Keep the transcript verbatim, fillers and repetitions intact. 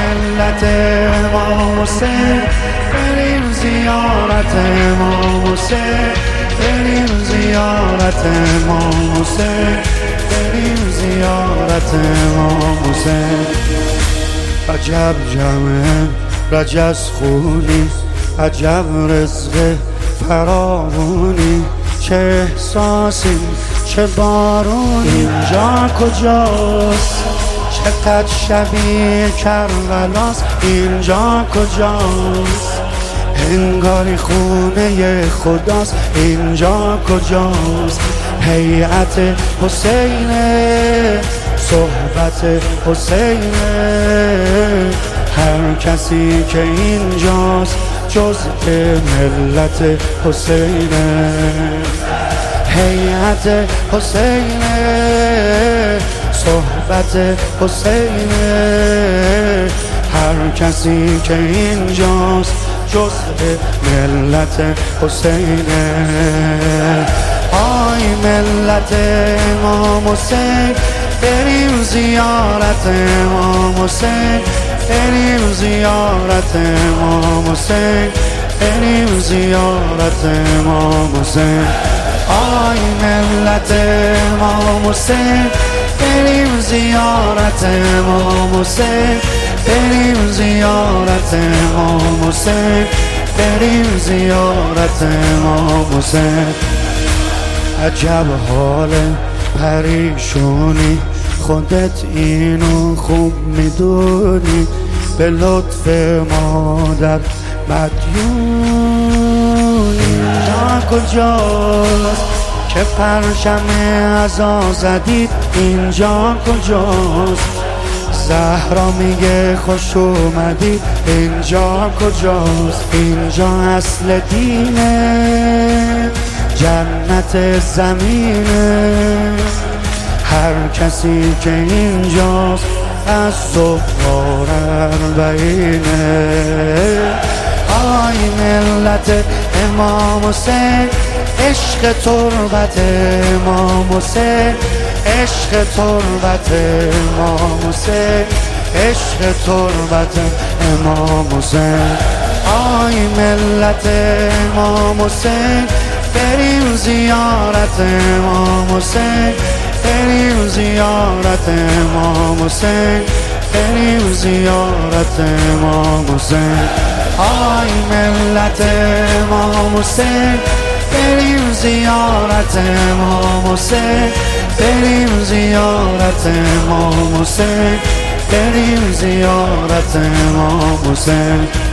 ملت امام حسین بریم زیارت امام حسین، بریم زیارت امام حسین، بریم زیارت امام حسین. عجب جمع رجز خونی، عجب رزق فراوانی، چه احساسی چه بارونی، اینجا کجاست؟ چقدر شبیه کربلاست، اینجا کجاست؟ انگاری خونه خداست، اینجا کجاست؟ هیئت حسینه، صحبت حسینه، هر کسی که اینجاست جزء ملت حسینه. هیئت حسینه، صحبت حسینه، هر کسی که اینجاست جزء ملت حسینه. آی ملت امام حسین بریم زیارت امام حسین، بریم زیارت امام حسین، بریم زیارت امام حسین. آی ملت امام حسین بریم زیارت امام حسین، بریم زیارت امام حسین، بریم زیارت امام حسین. عجب حال پریشونی، خودت اینو خوب میدونی، به لطف مادر مدیونی. اینجا کجاست که پرچم عزا زدید؟ اینجا کجاست؟ زهرا میگه خوش اومدید، اینجا کجاست؟ اینجا اصل دینه، جنت زمینه، هر کسی که اینجاست از سفار اربعینه. آی ملت امام حسین، عشق تربت امام حسین، عشق تربت امام حسین، عشق تربت امام حسین. آی ملت امام حسین بریم زیارت امام حسین، بریم زیارت امام حسین، بریم زیارت امام حسین. آی ملت امام حسین بریم زیارت امام حسین، بریم زیارت امام حسین، بریم زیارت امام حسین.